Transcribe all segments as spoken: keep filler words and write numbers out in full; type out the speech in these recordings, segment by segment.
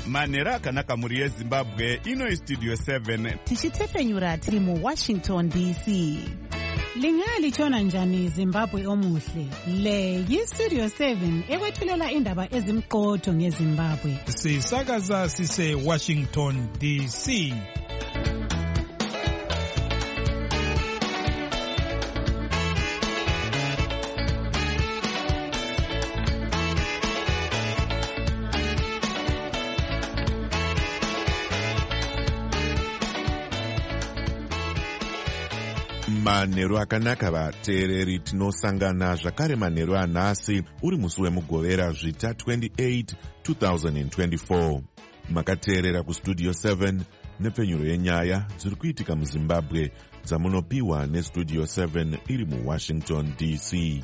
manhero akanaka muri yezimbabwe. Ino istudio seven tichitefenyura tiri mu Washington D C. Lingalitshona njani Zimbabwe omuhle? Le yistudio seven ekwethulela indaba ezimqotho ngeZimbabwe. Sisakaza sise Washington D C. Manhero akanaka vateereri, tinosangana zvakare manhero anhasi uri musi wemugovera zvita twenty-eight two thousand twenty-four. Makateerera kustudio seven nepfenyuro yenyaya dziri kuitika muZimbabwe dzamunopiwa nestudio seven iri muWashington D C.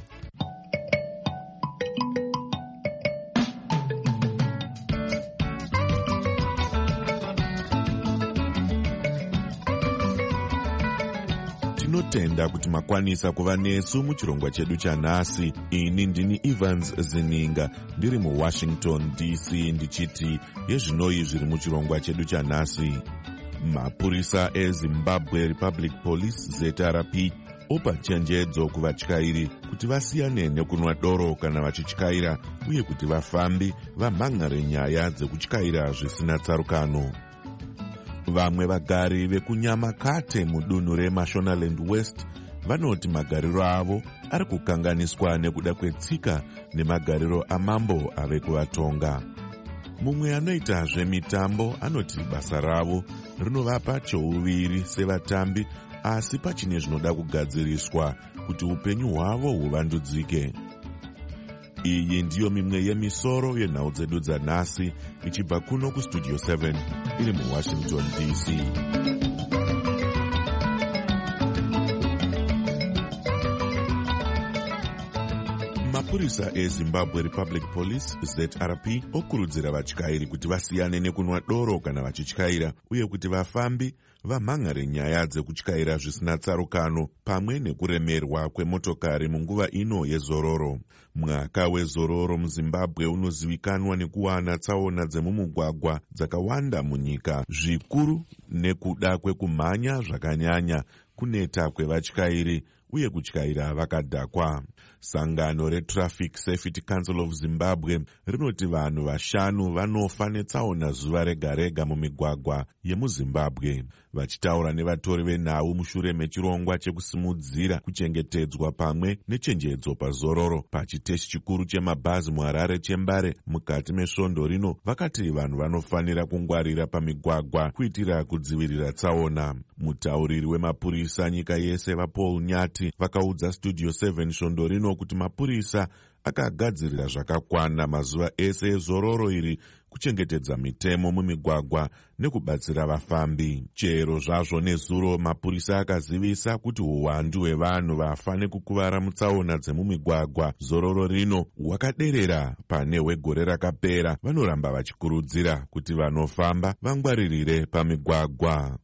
Tinotenda kuti makwanisa kuva nesu muchirongwa chedu chanhasi. Ini ndini Evans Zininga ndiri muWashington D C ndichiti yezvinoi zviri muchirongwa chedu chanhasi. Mapurisa eZimbabwe Republic Police Z R P opa chenjedzo kuvatyairi kuti vasiyane nekunwa doro kana vachityaira, uye kuti vafambi vamhangare nyaya dzekutyaira zvisina tsarukano. Vamwe vagari vekunyamakate mudunhu reMashonaland West vanoti magariro avo ari kukanganiswa nekuda kwetsika nemagariro amambo ave kuvatonga. Mumwe anoita zvemitambo anoti basa ravo rinovapa chouviri sevatambi, asi pachine zvinoda kugadziriswa kuti upenyu hwavo huvandudzike. Iyi ndiyo mimwe yemisoro yenhau dzedu dzanhasi ichibva kuno kustudio seven iri muWashington D C. Mapurisa eZimbabwe Republic Police Z R P okurudzira vatyairi kuti vasiyane nekunwa doro kana vachityaira, uye kuti vafambi vamhangare nyaya dzekutyaira zvisina tsarukano pamwe nekuremerwa kwemotokari munguva ino yezororo. Mwaka wezororo muZimbabwe unozivikanwa nekuwana tsaona dzemumugwagwa dzakawanda munyika, zvikuru nekuda kwekumhanya zvakanyanya, kuneta kwevatyairi uye kutyaira vakadhakwa. Sangano reTraffic Safety Council of Zimbabwe rinoti vanhu vashanu vanofa netsaona zuva rega rega mumigwagwa yemuZimbabwe. Vachitaura nevatori venhau mushure mechirongwa chekusimudzira kuchengetedzwa pamwe nechenjedzo pazororo pachiteshi chikuru chemabhazi muHarare Chembare mukati mesvondo rino, vakati vanhu vanofanira kungwarira pamigwagwa kuitira kudzivirira tsaona. Mutauriri wemapurisa nyika yese vaPaul Nyati vakaudza studio seven svondo rino kuti mapurisa akagadzirira zvakakwana mazuva ese ezororo iri kuchengetedza mitemo mumigwagwa nekubatsira vafambi. Chero zvazvo nezuro mapurisa akazivisa kuti uwandu hwevanhu vafa nekukuvara mutsaona dzemumigwagwa zororo rino hwakaderera pane hwegore rakapera. Vanoramba vachikurudzira kuti vanofamba vangwaririre pamigwagwa.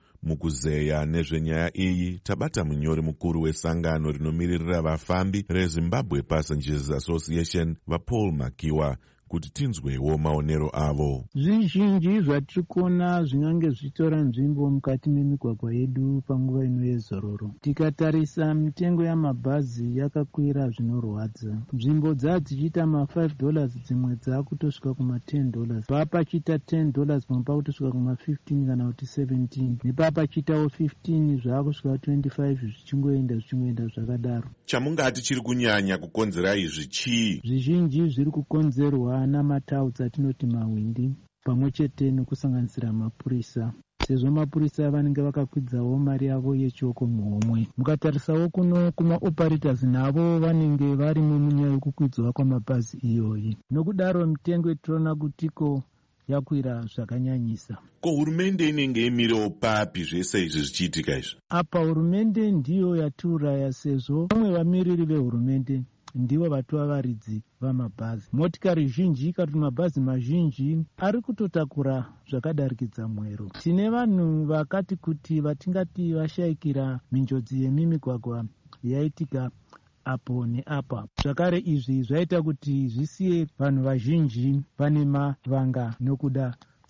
Mukuzeya nezvenyaya iyi tabata munyori mukuru wesangano rinomiririra vafambi reZimbabwe Passengers Association vaPaul Makiwa kuti tinzwewo maonero avo. Zvizhinji zvatiri kuona zvingange zvitora nzvimbo mukati memigwagwa yedu panguva ino yezororo. Tikatarisa mitengo yamabhazi yakakwira zvinorwadza. Nzvimbo dzadzichiita ma five dollars dzimwe dzakutosvika kuma ten dollars. Papachiita ten dollars pamwe pakutosvika kuma fifteen kana kuti seventeen. Nepapachiitawo fifteen zvakusvika twenty-five zvichingoenda zvichingoenda zvakadaro. Chamungati chiri kunyanya kukonzera izvi chii? Zvizhinji zviri kukonzerwa namatau dzatinoti mawindi pamwe chete nekusanganisira mapurisa, sezvo mapurisa vanenge vakakwidzawo mari yavo yechioko muhomwe. Mukatarisawo kuno kumaoperators navo vanenge varimo munyaya yekukwidzwa kwamabhazi iyoyi. Nokudaro mitengo yetinoona kutiko yakwira zvakanyanyisa. Ko hurumende inenge imirewo papi zvese izvi zvichiitika izvi? Apa hurumende ndiyo yatiuraya, sezvo vamwe vamiriri vehurumende ndivo vatova varidzi vamabhazi. Motikari zhinji kana kuti mabhazi mazhinji ari kutotakura zvakadarikidza mwero. Tine vanhu vakati kuti vatingati vashayikira minjodzi yemimigwagwa yaitika apo neapa. Zvakare izvi zvaita kuti zvisiye vanhu vazhinji vane mavanga nokuda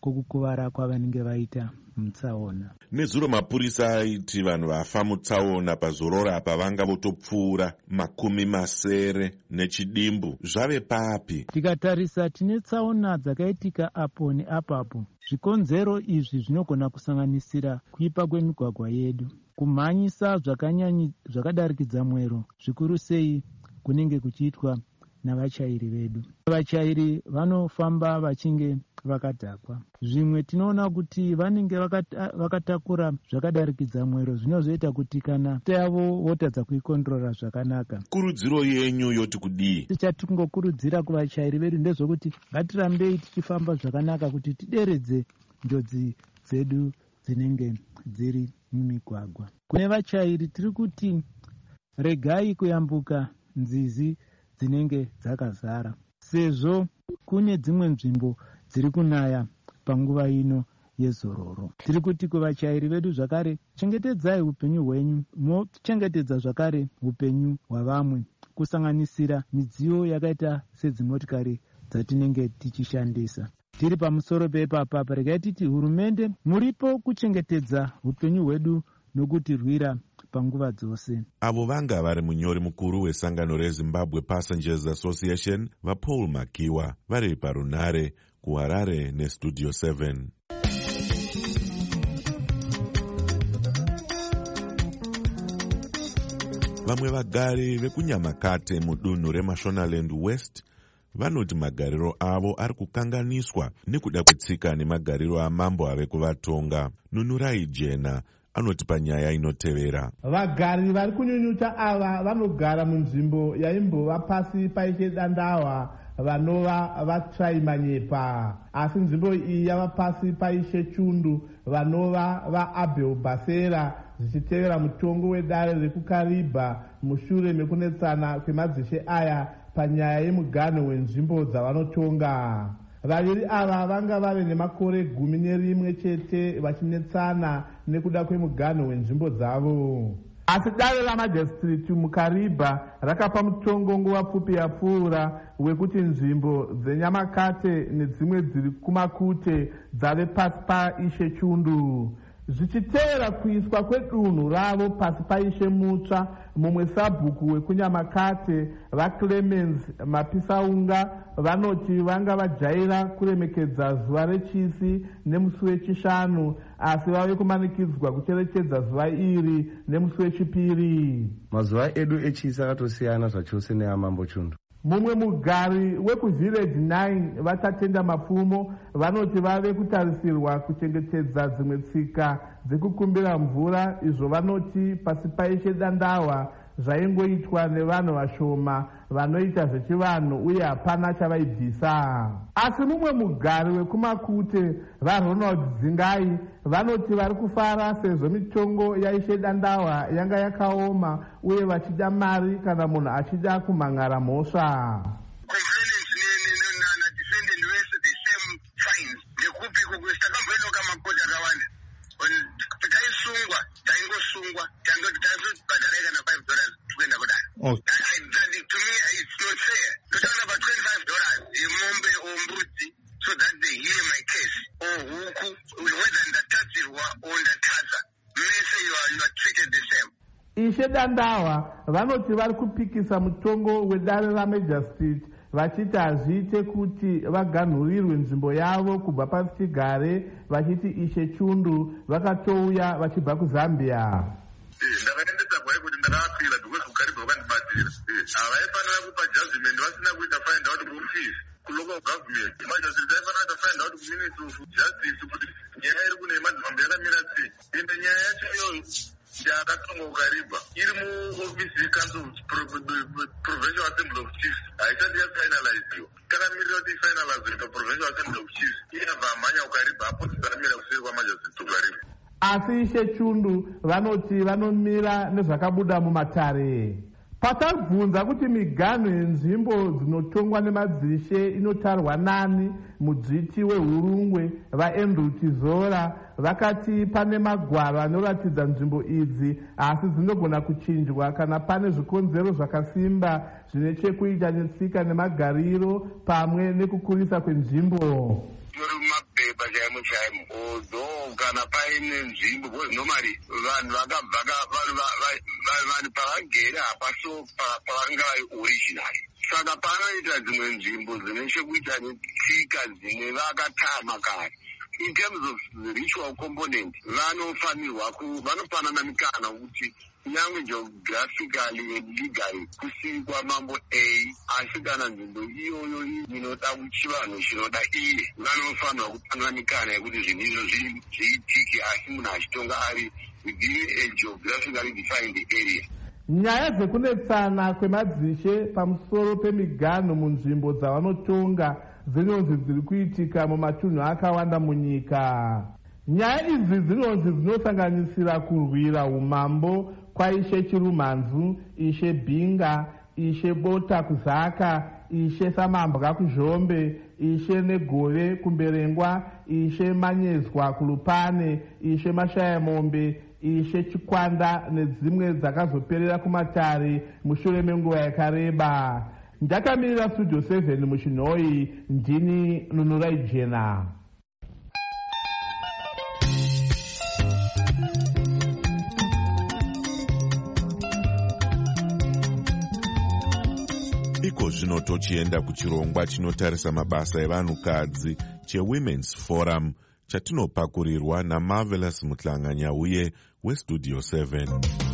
kwokukuvara kwavanenge vaita mutsaona. Nezuro mapurisa aiti vanhu vafa mutsaona pazorora apa vanga votopfuura makumi masere nechidimbu. Zvave papi? Tikatarisa tine tsaona dzakaitika apo neapapo. Zvikonzero izvi zvinogona kusanganisira kuipa kwemigwagwa yedu, kumhanyisa zvakanyanyi zvakadarikidza mwero, zvikuru sei kunenge kuchiitwa navachairi vedu. Vachairi vanofamba vachinge vakadhakwa. Zvimwe tinoona kuti vanenge vakata, vakatakura zvakadarikidza mwero, zvinozoita kuti kana tavo votadza kuikondorora zvakanaka. Kurudziro yenyu yoti kudii? Tichatingokurudzira kuvachairi vedu ndezvokuti ngatirambei tichifamba zvakanaka kuti tideredze njodzi dzedu dzinenge dziri mumigwagwa. Kune vachairi tiri kuti regai kuyambuka nzizi dzinenge dzakazara, sezvo kune dzimwe nzvimbo dziri kunaya panguva ino yezororo. Tiri kuti kuvachairi vedu zvakare, chengetedzai upenyu hwenyu, mochengetedza zvakare upenyu hwavamwe, kusanganisira midziyo yakaita sedzimotikari dzatinenge tichishandisa. Tiri pamusoro pepapa, regai titi hurumende muripo kuchengetedza upenyu hwedu nokutirwira panguva dzose. Avo vanga vari munyori mukuru wesangano reZimbabwe Passengers Association vaPaul Makiwa vari parunare kuHarare neStudio seven. Vamwe vagari vekunyamakate mudunhu reMashonaland West vanoti magariro avo ari kukanganiswa nekuda kwetsika nemagariro amambo ave kuvatonga. Nunurai Jena anoti panyaya inotevera. Vagari vari kunyunyuta ava vanogara munzvimbo yaimbova pasi paishe dandawa vanova vatsvaimanyepa, asi nzvimbo iyi yava pasi paishe chundu vanova vaAbel Basera, zvichitevera mutongo wedare rekukaribha mushure mekunetsana kwemadzishe aya panyaya yemuganho wenzvimbo dzavanotonga. Vaviri ava vanga vave nemakore gumi nerimwe chete vachinetsana nekuda kwemuganho wenzvimbo dzavo. Asi dare ramajistreti mukaribha rakapa mutongo nguva pfupi yapfuura wekuti nzvimbo dzeNyamakate nedzimwe dziri kumakute dzave pasi paishe chundu, zvichitevera kuiswa kwedunhu ravo pasi paishe mutsva. Mumwe sabhuku wekunyamakate vaClemens Mapisaunga vanoti vanga vajaira kuremekedza zuva rechisi nemusi wechishanu, asi vave kumanikidzwa kucherechedza zuva iri nemusi wechipiri. Mazuva edu echisi akatosiyana zvachose neamambo chundu. Mumwe mugari wekuvillage nine vatatenda mapfumo vanoti vave kutarisirwa kuchengetedza dzimwe tsika dzekukumbira mvura, izvo vanoti pasi paishe dandawa zvaingoitwa nevanhu vashoma vanoita zvechivanhu uye hapana chavaibvisa. Asi mumwe mugari wekumakute vaRonald Dzingai vanoti vari kufara sezvo mitongo yaishe dandawa yanga yakaoma uye vachida mari kana munhu achida kumhan'ara mhosva. Oh. I, I, that, to me, it's not fair. You're talking about twenty-five dollars in Mombe or Mbuzi so that they hear my case. Or Huku, whether ndatatirwa or ndataza. May say you are, you are treated the same. Ishe dandawa vanoti vari kupikisa mutongo wedare raMajistreti vachiti hazviite kuti vaganhurirwe nzvimbo yavo kubva pachigare, vachiti ishe chundu vakatouya vachibva kuZambia. Ndakaendesa kwaye kuti ndakapira because kukaribha vakandibatsira. Havaifanira kupa judgment vasina kuita find out kuoffice kulocal government. Majistreti aifanira kuita find out kuministry of justice kuti nyaya iri kuno yemadzimambo yakamira sei. Ende nyaya yacho iyoyo ndakatonga kukaribha iri muoffice yeCouncil of Provincial Assembly of Chiefs. Haisati yafinaliziwa. Takamirira kuti ifinalizwe paProvincial Assembly of Chiefs. Iyabva amhanya kukaribha apo tisakamira kuseri kwamajistreti kukaribha. Asi ishe chundu vanoti vanomira nezvakabuda mumatare. Patabvunza kuti miganho yenzvimbo dzinotongwa nemadzishe inotarwa nani, mudzviti wehurungwe vaAndrew Tizora vakati pane magwaro anoratidza nzvimbo idzi, asi dzinogona kuchinjwa kana pane zvikonzero zvakasimba zvine chekuita netsika nemagariro pamwe nekukurisa kwenzvimbo. Mumabheba pachaimo chaimo. Although kana paine nzvimbo because normally vanhu vakabva vanhu pavagere hapaso pavanga vari original. Saka panoita dzimwe nzvimbo dzine chekuita netsika dzine vakatama kare. In terms of the ritual component, vanofanirwa vanopanana mikana kuti kunyange geographically and legally kusikwa mambo A asi kana nzvimbo iyoyo inoda chivanhu chinoda iye vanofanirwa kupanana mikana yekuti zvinhu izvo zviitike asi munhu achitonga ari within a geographically defined area. Nyaya dzekunetsana kwemadzishe pamusoro pemiganho munzvimbo dzavanotonga dzinonzi dziri kuitika mumatunhu akawanda munyika. Nyaya idzi dzinonzi dzinosanganisira kurwira umambo kwaishe Chirumanzu, ishe Bhinga, ishe Bota kuZaka, ishe Samambwa kuZhombe, ishe Negove kuMberengwa, ishe Manyezwa kuLupane, ishe Mashayamombe, ishe Chikwanda nedzimwe dzakazoperera kumatare mushure menguva yakareba. Ndakamirira studio seven muchinhoi, ndini Nunurai Jena. Iko zvino tochienda kuchirongwa chinotarisa mabasa evanhukadzi cheWomen's Forum chatinopakurirwa naMarvelous Mutlanganyauye weStudio seven.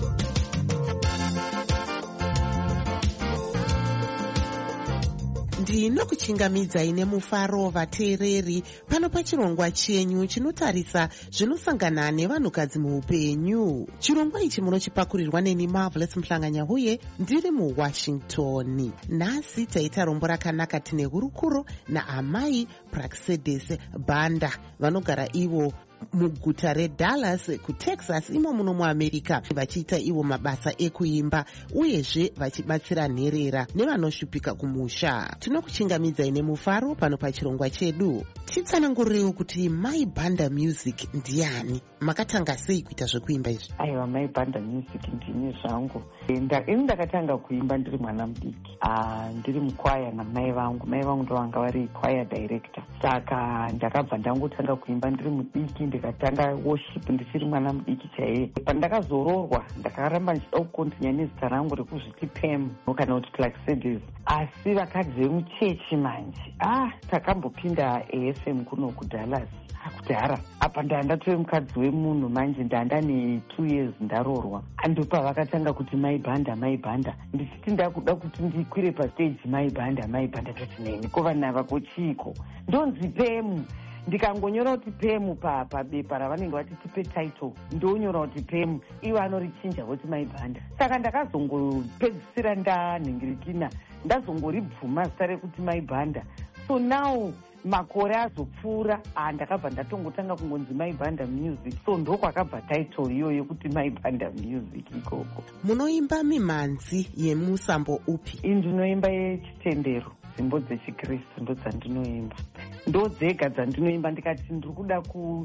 ndinokuchingamidzai nemufaro vateereri pano pachirongwa chenyu chinotarisa zvinosangana nevanhukadzi muupenyu. Chirongwa ichi munochipakurirwa neni Marvelous Mutlanganyauye ndiri muWashington. Nhasi taita rombo rakanaka tine hurukuro naamai Praxedes Banda vanogara ivo muguta reDallas kuTexas imo muno muAmerica, vachiita ivo mabasa ekuimba uyezve vachibatsira nherera nevanoshupika kumusha. Tinokuchingamidzai nemufaro pano pachirongwa chedu. Titsanangurirewo kuti Mai Banda Music ndiani? Makatanga sei kuita zvekuimba izvi? Aiwa, Mai Banda Music ndini zvangu. Ini ndakatanga kuimba ndiri mwana mudiki. Ah, ndiri mukwaya namai vangu. Mai vangu ndo vanga vari choir director. Saka ndakabva ndangotanga kuimba ndiri mudiki, ndikatanga worship ndichiri mwana mudiki chaiye. Pandakazororwa ndakaramba ndichida kukontinya nezita rangu rekuzviti Pam kana kuti Praxedes. Asi vakadzi vemuchechi manje, ah, takambopinda A F M kuno kuDallas. Kudhara apa ndandatove mukadzi wemunhu manje, ndanda ne two years ndarorwa. Andopa vakatanga kuti Mai Banda Mai Banda, ndichiti ndakuda kuti ndikwire pastage Mai Banda Mai Banda, toti neni kova nava kochiko ndonzi Pemu. Ndikangonyora kuti Pemu pabepa ravanenge vatitipe title ndonyora kuti Pemu, ivo anorichinja voti Mai Banda. Saka ndakazongopedzisira ndanhingirikina ndazongoribvuma zita rekuti Mai Banda. So now makore azopfuura, ah, ndakabva ndatongotanga kungonzi Mai Banda Music. So ndokwakabva title iyoyo kuti Mai Banda Music ikoko. Munoimba mimhanzi yemusambo upi? Ini ndinoimba yechitendero, dzimbo dzechiKristu ndo dzandinoimba. Ndo dzega dzandinoimba. Ndikati ndiri kuda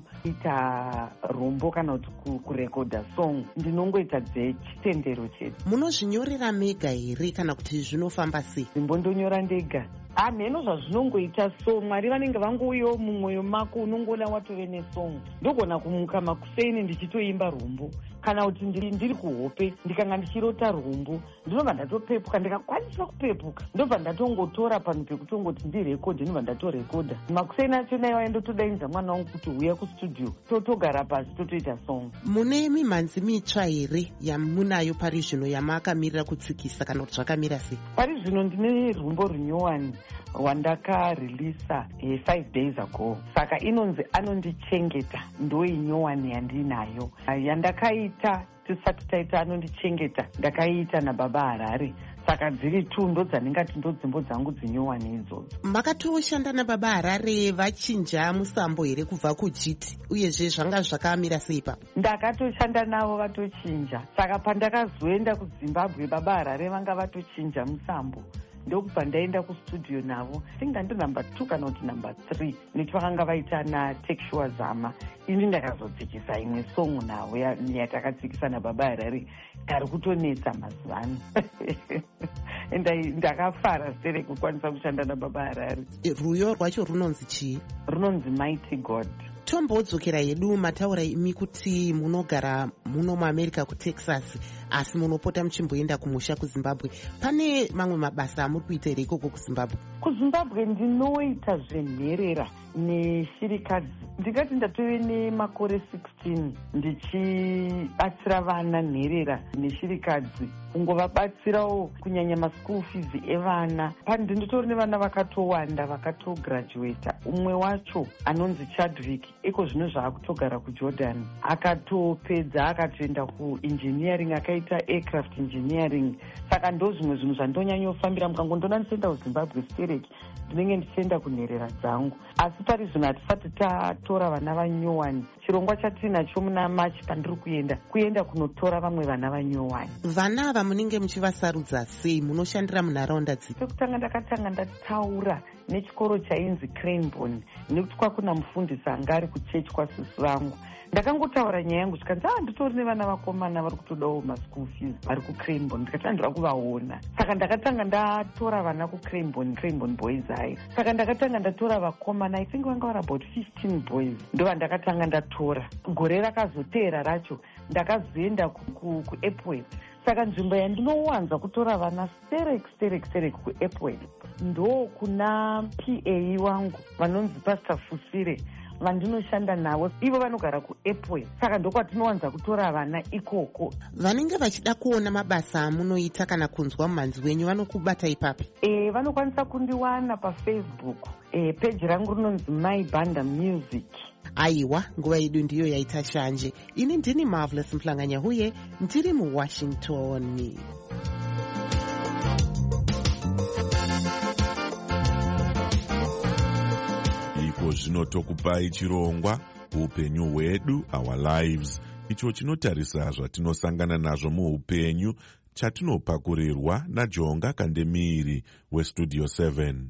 kuita rombo kana kuti kurekodha song, ndinongoita dzechitendero chedu. Munozvinyorera mega here kana kuti zvinofamba sei? Dzimbo ndonyora ndega. Ah, mheno zvazvinongoita so Mwari vanenge vangouyawo mumwoyo mako, unongoona watove nesong. Ndogona kumuka makuseni ndichitoimba rombo, kana kuti ndiri kuhope ndikanga ndichirota rombo, ndinobva ndatopepuka. Ndikakwanisa kupepuka ndobva ndatongotora panhu pekutongoti ndirekodhe, ndobva ndatorekodha. Makuseni acho naiwa endotodainza mwana wangu kuti uya kustudio totogara pasi totoita song. Mune mimhanzi mitsva here yamunayo pari zvino yamakamirira kutsikisa kana kuti zvakamira sei? Pari zvino ndine rumbo runyowani wandakareleasa eh, five days ago. Saka inonzi Anondichengeta, ndo inyowani yandinayo. Yandakaita tisati taita Anondichengeta ndakaita naBaba Harare. Saka dziri tu ndo dzandingati ndo dzimbo dzangu dzinyowani idzodzo. Makatoshanda naBaba Harare vachinja musambo here kubva kuJiti, uyezve zvanga zvakamira sei pa? Ndakatoshanda navo vatochinja. Saka pandakazoenda kuZimbabwe Baba Harare vanga vatochinja musambo. ndokubva ndaenda kustudio navo. Tinga ndi number two kana kuti number three nekuti vakanga vaita naTexture Zama. Ini ndakazodzikisa imwe song navo yatakadzikisa naBaba Harare kari kutonetsa mazuvano. Ndakafara sere kukwanisa kushanda naBaba Harare. Rwiyo rwacho runonzi chii? Runonzi Mighty God. Tombodzokera yedu mataura imi kuti munogara muno muAmerica kuTexas asi munopota muchimboenda kumusha kuZimbabwe. Pane mamwe mabasa amuri kuita here ikoko kuZimbabwe? KuZimbabwe ndinoita zvenherera neshirikadzi. Ndingati ndatove nemakore sixteen ndichibatsira vana nherera neshirikadzi, kungovabatsirawo kunyanya maschool fees evana. Pandi nditori nevana vakatowanda vakatograduata. Umwe wacho anonzi Chadwick iko zvino zvaakutogara kuJordan, akatopedza akatoenda kuengineering, akaita aircraft engineering. Saka ndo zvimwe zvinhu zvandonyanyofambira. Mukangondona ndichienda kuZimbabwe stereki ndinenge ndichienda kunherera dzangu, asi pari zvino hatisati tatora vana vanyowani. Chirongwa chatinacho muna March pandiri kuenda kuenda kunotora vamwe vana vanyowani. Vana ava munenge muchivasarudza sei? Munoshandira munharaunda dzipi? Pekutanga ndakatanga ndataura nechikoro chainzi Cranborne nekuti kwakuna mufundisi anga ari kuchechi kwasisi vangu. Ndakangotaura nyaya yangu chikanzi ah nditori nevana vakomana vari kutodawo maschool fees vari kuCranborne. Ndikati ndira kuvaona. Saka ndakatanga ndatora vana kuCranborne, Cranborne boys hai. Saka ndakatanga ndatora vakomana, I think vanga vari about fifteen boys. Ndova ndakatanga ndatora. Gore rakazoteera racho ndakazoenda kuAirport. Saka nzvimbo yandinowanza kutora vana stereki stereki stereki kuAirport ndo kuna P A wangu vanonzi Pastor Fusire vandinoshanda navo. Ivo vanogara kuAirport, saka ndokwatinowanza kutora vana ikoko. Vanenge vachida kuona mabasa amunoita kana kunzwa mumhanzi wenyu vanokubata ipapi? E, vanokwanisa kundiwana paFacebook. E, peji rangu rinonzi My Banda Music. Aiwa, nguva yedu ndiyo yaita shanje. Ini ndini Marvelous Mhlanganya huye ndiri muWashington. Iko zvino tokupai chirongwa upenyu hwedu, our lives, icho chinotarisa zvatinosangana nazvo muupenyu, chatinopakurirwa naJonga Kandemiri weStudio seven.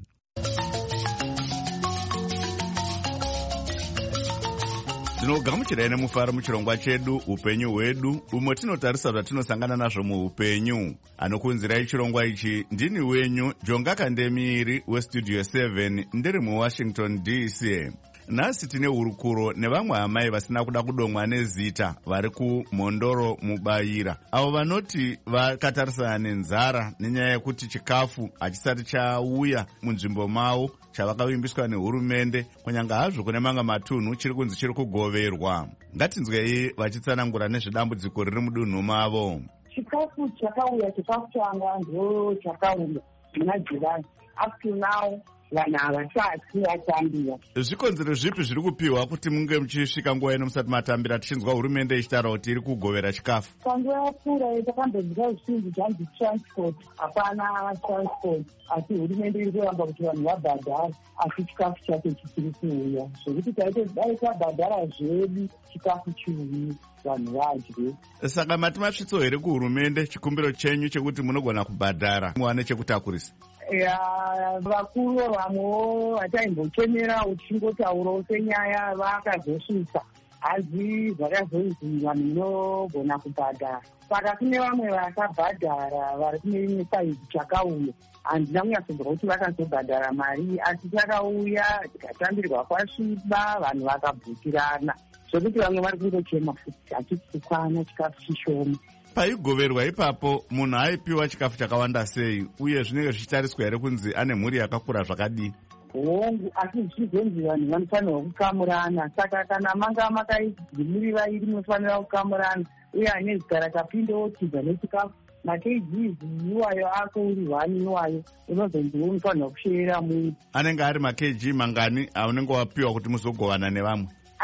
Tinogamuchirai nemufaro muchirongwa chedu upenyu hwedu, umwe tinotarisa zvatinosangana nazvo muupenyu. Anokunzirai chirongwa ichi ndini wenyu Jonga Kandemiri weStudio seven ndiri muWashington D C. Nhasi tine hurukuro nevamwe amai vasina kuda kudomwa nezita vari kuMhondoro muBaira, avo vanoti vakatarisana nenzara nenyaya yekuti chikafu hachisati chauya munzvimbo mavo chavakavimbiswa nehurumende, kunyanga hazvo kune mamwe matunhu chiri kunzi chiri kugoverwa. Ngatinzwei vachitsanangura nezvedambudziko riri mudunhu mavo. Chikafu chakauya, chikafu changa ndo chakauya muna July. Up to now vanhu havasati vatambira. Zvikonzero zvipi zviri kupiwa kuti munge muchisvika nguva ino musati matambira, tichinzwa hurumende ichitaura kuti iri kugovera chikafu? Panguva yapfuura takambodzika zvichinzi zvanzi transport, hapana transport, asi hurumende iri kuramba kuti vanhu vabhadhara, asi chikafu chacho chisiri kuuya, zvokuti taite dai tabhadhara zvedu chikafu chiuye vanhu vadye. Saka mati masvitso here kuhurumende chikumbiro chenyu chekuti munogona kubhadhara muwane chekutakurisa? Ya vakuru vamwewo vataimbochemera uchingotaurawo senyaya vakazosvitsa, hazi zvakazonzi vanhu munogona kubhadhara. Saka kune vamwe vakabhadhara vari kune imwe saidhi chakauya, handina kunyatsonzwa kuti vakazobhadhara mari, asi chakauya tikatambirwa kwasviba vanhu vakabhutirana, zvokuti vamwe vari kungochema futi hachisi kukwana chikafu chishoma. Paigoverwa ipapo munhu aipiwa chikafu chakawanda sei, uye zvinenge zvichitariswa here kunzi ane mhuri yakakura zvakadii? Hongu, asi zvichizonzi vanhu vanofanirwa kukamurana, saka kana manga makaiti mhuri vairi munofanira kukamurana, uye ane zita rakapindawo tidza nechikafu makgs iwayo ako uri hwani iwayo unozonzi unofanirwa kushevera mui. Anenge ari makg mangani aunenge wapiwa kuti muzogovana nevamwe?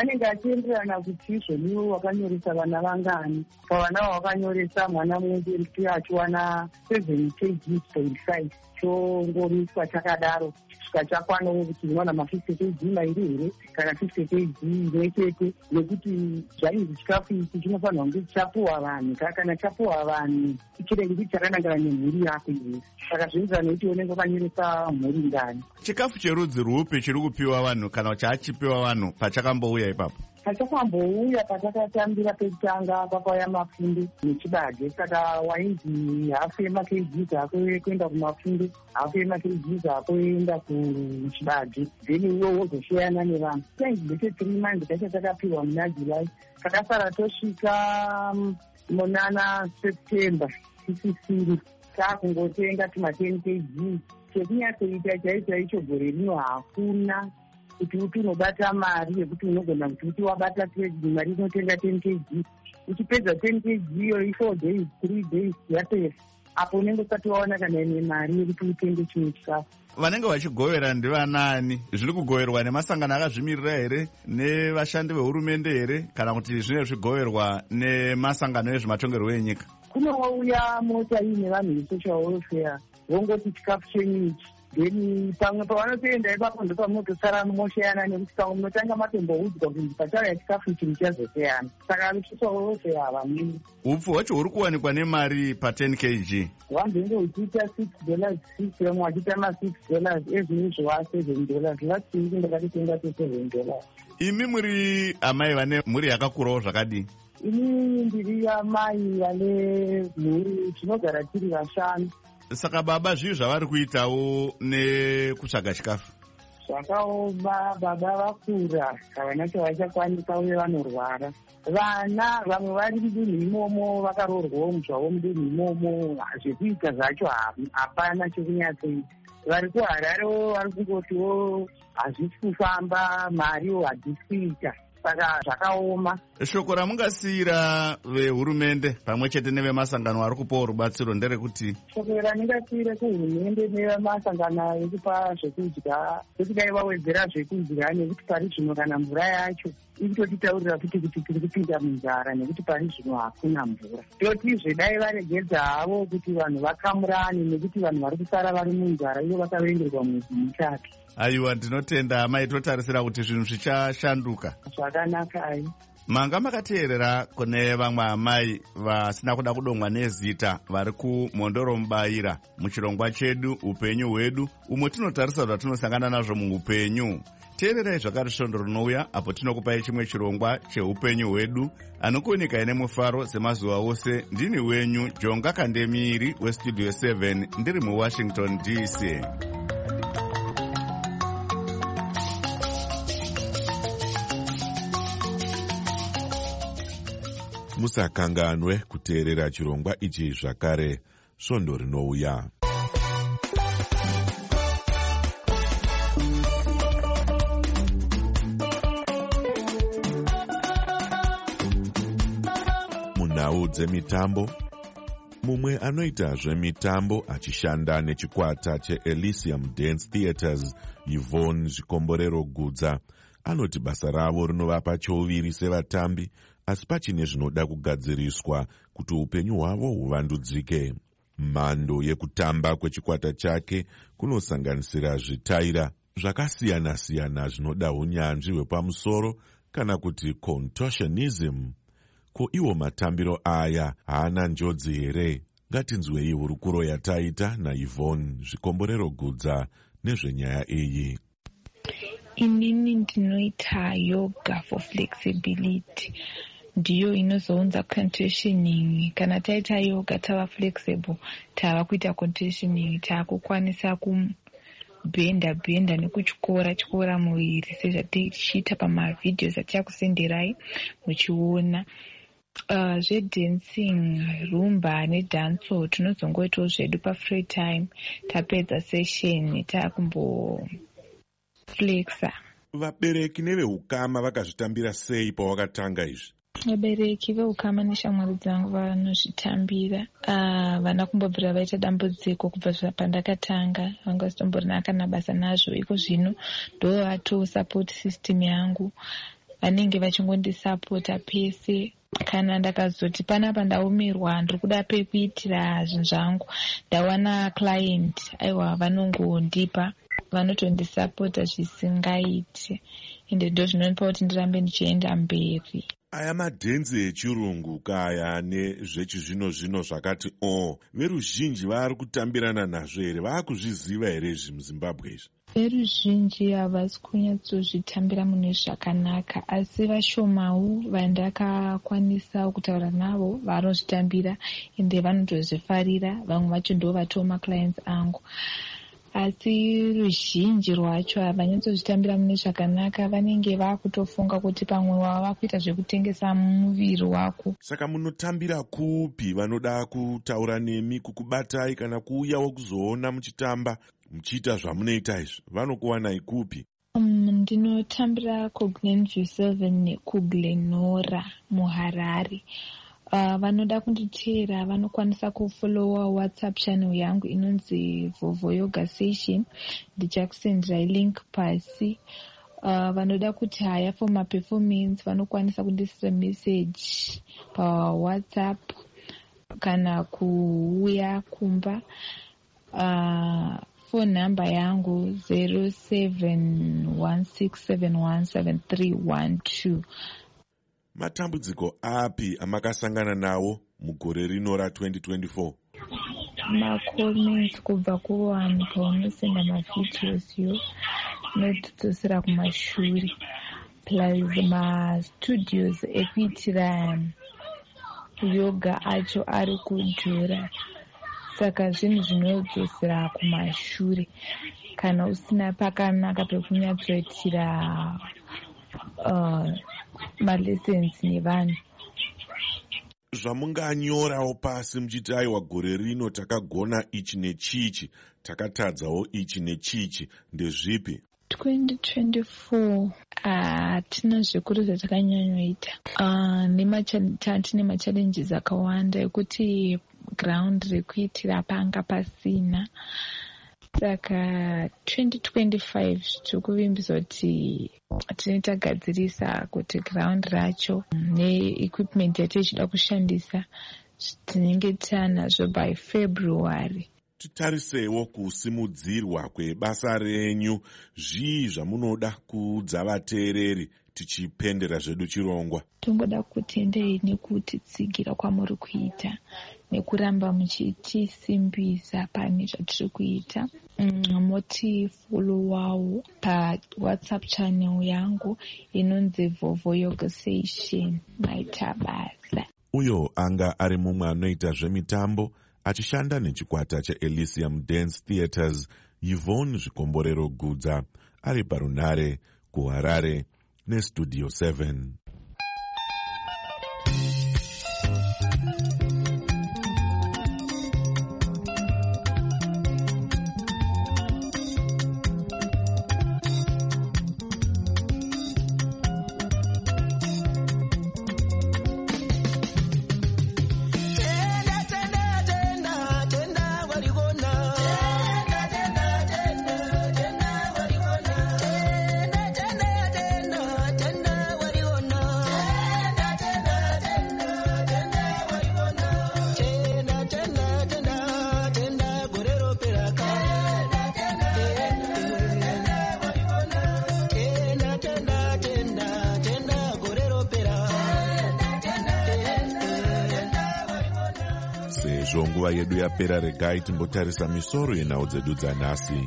anenge achienderana kuti zvoniwo wakanyoresa vana vangani. Pavana wakanyoresa mwana mumwe achiwana seven kgs point five chongoriswa chakadaro kusvika chakwanawo kuti unowana mafifty kg mairi here kana fifty kg imwe chete, nekuti zvainzi chikafu ichi chinofanirwa kunge chichapuwa vanhu. Kana chapuwa vanhu chirenge kuti chakanangana nemhuri yako iwe. Saka zvinoita nekuti unenge wakanyoresa mhuri ngani. Chikafu cherudzi rwupi chiri kupiwa vanhu kana chachipiwa vanhu pachakambouya ipapo? Pachakambouya patakatambira pekutanga pakauya mafunde nechibage. Saka wainzi hafu yemakgs ako kuenda kumafunde, hafu yemakgs ako enda kuchibage, then iwe wozosiyana nevanhu. Sainzi bete three months tacho takapiwa muna July. Takasara tosvika munana September tisisiri takungotenga tuma ten kg. Chekunyatsoita chaicho icho gore rino hakuna kuti uti unobata mari yekuti unogona kuti uti wabata mari inotenga ten kg. Uchipedza ten kg iyo four days three days yapesa, apo unenge usati waona kana ine mari yekuti utenge chimwe chikafu. Vanenge vachigovera ndivanaani? Zviri kugoverwa nemasangano akazvimirira here, nevashandi vehurumende here, kana kuti zvine zvigoverwa nemasangano ezvematongerwo enyika? Kunouya mota ine vanhu vesocial welfare vongoti chikafu chenyu ichi, then pamwe pavanotoenda ipapo ndopamotosara moshayana nekuti pamwe munotanga matomboudzwa kuti pachauya chikafu ichi muchazosiyana. Saka social welfare havamini. Upfu hwacho huri kuwanikwa nemari pa ten kg? Wambenge uchiita six dollars six, vamwe wachiita ma six dollars, ezvinizvo seven dollars. Last week ndakatitenga to seven dollars. Imi muri amai vane mhuri yakakurawo zvakadii? Ini ndiri amai vane mhuri tinogara tiri vashanu. Saka baba zvii zvavari kuitawo nekutsvaga chikafu? Zvakaoma, baba vakura, havana chavachakwanisa uye vanorwara. Vana vamwe vari mudunhu imomo vakaroorwawo muzvavo mudunhu imomo, zvekuita zvacho hapana chekunyatsoita. Vari kuHararewo vari kungotiwo hazvisi kufamba, mariwo hadzisi kuita. Saka zvakaoma. Shoko ramungasiyira vehurumende pamwe chete nevemasangano ari kupawo rubatsiro nderekuti? Shoko rangasiyira kuhurumende nevemasangano ekupa zvekudya, ekudai vawedzera zvekudya, nekuti pari zvino kana mvura yacho ikutotitaurira kuti kuti tiri kupinda munzara nekuti pari zvino hakuna mvura. Totizve dai varegedza havo kuti vanhu vakamurane, nekuti vanhu vari kusara vari munzara ivo vakavenderwa mwedzi mitatu. Aiwa, ndinotenda amai, totarisira kuti zvinhu zvichashanduka. Zvakanaka ai. Manga makateerera kune vamwe amai vasina kuda kudomwa nezita vari kumhondoro mubayira muchirongwa chedu upenyu hwedu, umwe tinotarisa zvatinosangana nazvo muupenyu. Teererai zvakati svondo rinouya apo tinokupai chimwe chirongwa cheupenyu hwedu, anokuoneka ine mufaro semazuva ose. Ndini wenyu Jonga Kandemiri westudio seven, ndiri muWashington D C. Musakanganwe kuteerera chirongwa ichi zvakare svondo rinouya. Munhau dzemitambo, mumwe anoita zvemitambo achishanda nechikwata cheElysium Dance Theatres, Yvonne Zvikomborero Gudza, anoti basa ravo rinovapa chouviri sevatambi, asi pachine zvinoda kugadziriswa kuti upenyu hwavo huvandudzike. Mhando yekutamba kwechikwata chake kunosanganisira zvitaira zvakasiyana-siyana zvinoda unyanzvi hwepamusoro kana kuti contortionism. Ko iwo matambiro aya haana njodzi here? Ngatinzwei hurukuro yataita naYvonne Zvikomborero Gudza nezvenyaya iyi. Inini ndinoita yoga for flexibility, ndiyo inozounza conditioning. Kana taita yoga tava flexible, tava kuita conditioning, takukwanisa kubhenda bhenda nekuchikora chikora muviri sezvatichiita pamavidhios atichakusenderai muchiona. Uh, zvedancing, rumba nedanso tinozongoitawo zvedu pafree time, tapedza session takumbo flexa. Vabereki neveukama vakazvitambira sei pawakatanga izvi? Vabereki veukama neshamwari dzangu vanozvitambira. Uh, vana kumbobvira vaita dambudziko kubva pandakatanga, vanga vasitomborina kana basa nazvo. Iko zvino ndo vato support system yangu. vanenge vachingondisapota pese. Kana ndakazoti panapa ndaumirwa ndiri kuda pekuitira zvinhu zvangu, ndawana client, aiwa vanongondipa, vanotondisapota zvisingaiti, ende ndo zvinonipa kuti ndirambe ndichienda mberi. Aya madhenzi echirungu kaya nezvechizvino zvino zvakati o veruzhinji vari kutambirana nazvo here? Vaakuzviziva here izvi muZimbabwe izvi? Veruzhinji havasi kunyatsozvitambira mune zvakanaka, asi vashomawo vandakakwanisa kutaura navo vanozvitambira ende vanotozvifarira, vamwe vacho ndo vatoo maclients angu. Asi ruzhinji rwacho havanyatsozvitambira mune zvakanaka, vanenge vakutofunga kuti pamwe wava kuita zvekutengesa muviri wako. Saka munotambira kupi? Vanoda kutaura nemi, kukubatai kana kuuyawo kuzoona muchitamba muchiita zvamunoita izvi, vanokuwanai kupi? Um, ndinotambira kuGlenview seven nekuGlenora muHarare. Uh, vanoda kunditeera vanokwanisa kufollowa WhatsApp channel yangu inonzi Vovo Yoga Session. Ndichakusendera link pasi. Uh, vanoda kuti haya for my performance vanokwanisa kundisira message pa WhatsApp kana kuuya kumba. Uh, phone number yangu zero seven one six seven one seven three one two. Matambudziko api amakasangana nawo mugore rino ra twenty twenty-four? Makomenti kubva kuvanhu paunosenda mavideos yo notudzosera kumashure, plus mastudios ekuitira yoga acho ari kudhura, saka zvinhu zvinodzosera kumashure. Kana usina pakanaka pekunyatsoitira uh, malessons nevanhu. Zvamunganyorawo pasi muchiti aiwa gore rino takagona ichi nechichi, takatadzawo ichi nechichi, ndezvipi? twenty twenty-four hatina uh, zvikuru zvatakanyanyoita. Uh, tine machallenges akawanda ekuti ground rekuitira panga pasina. Saka twenty twenty-five tikuvimbisa kuti tinotagadzirisa kuti ground racho neequipment yatichida kushandisa tinenge tanazvo by February. Titarisewo kusimudzirwa kwebasa renyu, zvii zvamunoda kuudza vateereri tichipendera zvedu chirongwa? Tongoda kutendei nekutitsigira kwamuri kuita nekuramba muchitisimbisa pane zvatiri kuita. Mm, motifolowawo pa WhatsApp channel yangu inonzi Vovo Yoga Session. Maita basa. Uyo anga ari mumwe anoita zvemitambo achishanda nechikwata cheElysium Dance Theatres, Yvonne Zvikomborero Gudza, ari parunhare kuHarare neStudio seven. Sezvo nguva yedu yapera, regai timbotarisa misoro yenhau dzedu dzanhasi.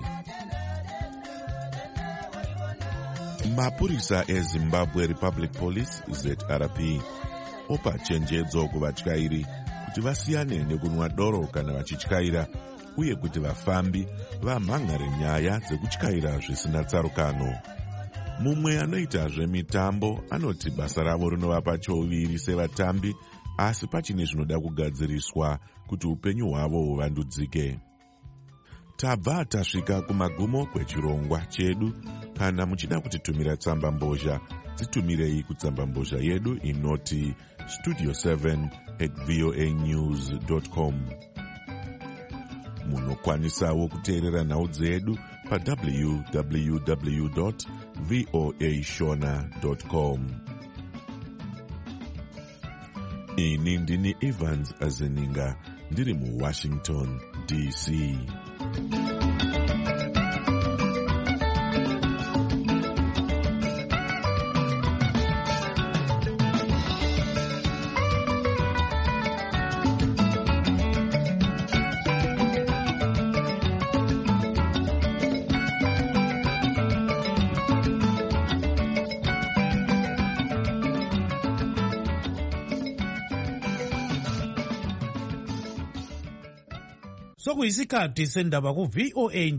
Mapurisa eZimbabwe Republic Police Z R P opa chenjedzo kuvatyairi kuti vasiyane nekunwa doro kana vachityaira, uye kuti vafambi vamhangare nyaya dzekutyaira zvisina tsarukano. Mumwe anoita zvemitambo anoti basa ravo rinovapa chouviri sevatambi, asi pachine zvinoda kugadziriswa kuti upenyu hwavo huvandudzike. Tabva tasvika kumagumo kwechirongwa chedu. Kana muchida kutitumira tsamba mbozha, dzitumirei kutsamba mbozha yedu inoti studio seven at voa news dot com. Munokwanisawo kuteerera nhau dzedu pa w w w dot voa shona dot com. ini ndini Evans Azeninga ndiri muWashington D C. Sokuyisikhathi sendaba ku V O A